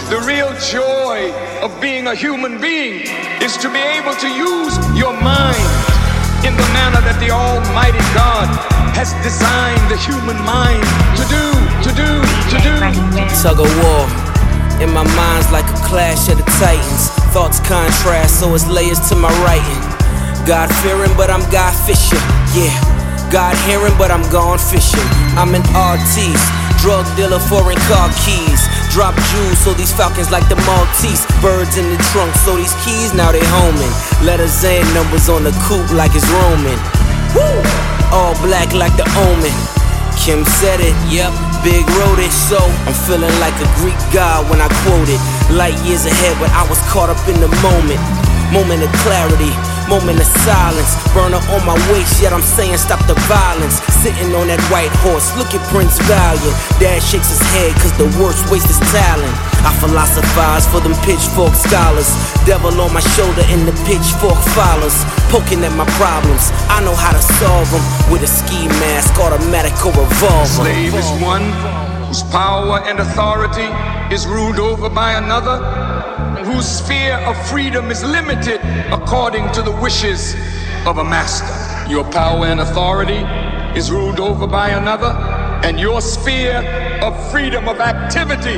The real joy of being a human being is to be able to use your mind in the manner that the Almighty God has designed the human mind to do. Tug of war. In my mind's like a clash of the titans. Thoughts contrast, so it's layers to my writing. God fearing, but I'm God fishing. Yeah, God hearing, but I'm gone fishing. I'm an artiste, drug dealer, foreign car keys. Drop jewels, so these falcons like the Maltese. Birds in the trunk, so these keys now they homing. Letters and numbers on the coupe like it's Roman. Woo! All black like the Omen. Kim said it, yep, Big wrote it, so I'm feeling like a Greek god when I quote it. Light years ahead, but I was caught up in the moment. Moment of clarity, moment of silence. Burner on my waist, yet I'm saying stop the violence. Sitting on that white horse, look at Prince Valiant. Dad shakes his head cause the worst waste is talent. I philosophize for them pitchfork scholars. Devil on my shoulder and the pitchfork follows. Poking at my problems, I know how to solve them. With a ski mask, automatic or revolver. Slave is one whose power and authority is ruled over by another, whose sphere of freedom is limited according to the wishes of a master. Your power and authority is ruled over by another, and your sphere of freedom of activity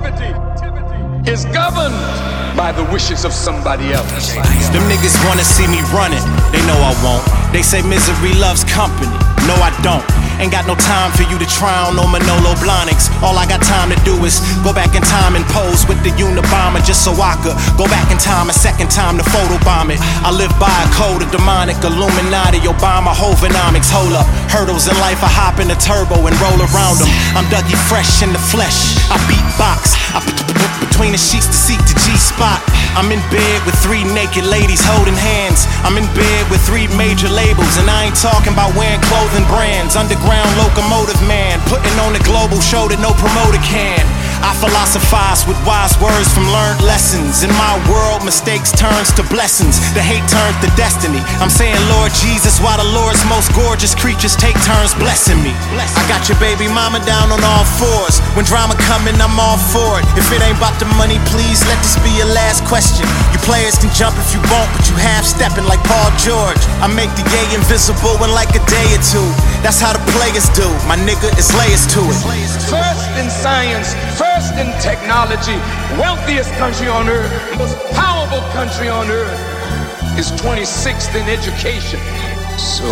is governed by the wishes of somebody else. Them niggas wanna see me running, they know I won't. They say misery loves company, no I don't. Ain't got no time for you to try on no Manolo Blahniks. All I got time to do is go back in time and pose with the Unabomber just so I could go back in time a second time to photobomb it. I live by a code of demonic Illuminati, Obama, Hovenomics. Hold up, hurdles in life, I hop in the turbo and roll around them. I'm Dougie Fresh in the flesh, I beatbox. I between the sheets to seek the G-spot. I'm in bed with 3 naked ladies holding hands. I'm in bed with 3 major labels, and I ain't talking about wearing clothing brands. Underground locomotive man, putting on a global show that no promoter can. I philosophize with wise words from learned lessons. In my world, mistakes turns to blessings. The hate turns to destiny. I'm saying Lord Jesus, while the Lord's most gorgeous creatures take turns blessing me. I got your baby mama down on all fours. When drama coming, I'm all for it. If it ain't about the money, please let this be your last question. You players can jump if you want, but you half-stepping like Paul George. I make the gay invisible in like a day or two. That's how the players do. My nigga, it's layers to it. First in science, first in technology, wealthiest country on earth, most powerful country on earth, is 26th in education. So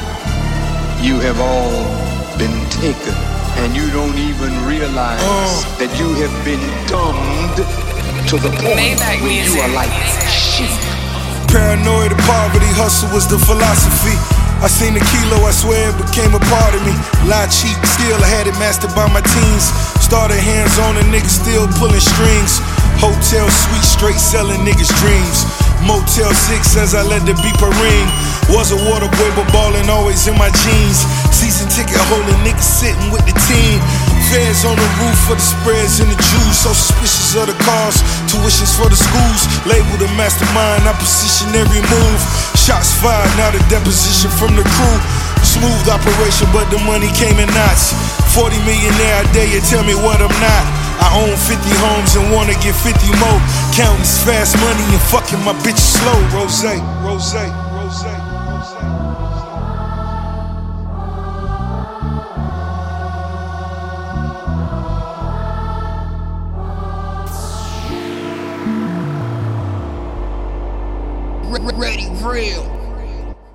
you have all been taken, and you don't even realize that you have been dumbed to the point where you are like sheep. Paranoid of poverty, hustle was the philosophy. I seen the kilo, I swear it became a part of me. Lie cheap, still I had it mastered by my teens. Started hands on a nigga still pulling strings. Hotel suite straight selling niggas dreams. Motel 6 as I let the beeper ring. Was a water boy but ballin' always in my jeans. Season ticket holding niggas sitting with the team. Feds on the roof for the spreads and the Jews. So suspicious of the cars, tuitions for the schools. Label the mastermind, I position every move. Shots fired, now the deposition from the crew. Smooth operation, but the money came in knots. 40 millionaire a day, you tell me what I'm not. I own 50 homes and wanna get 50 more. Counting this fast money and fucking my bitch slow. Rose, rose, rose. Ready, real.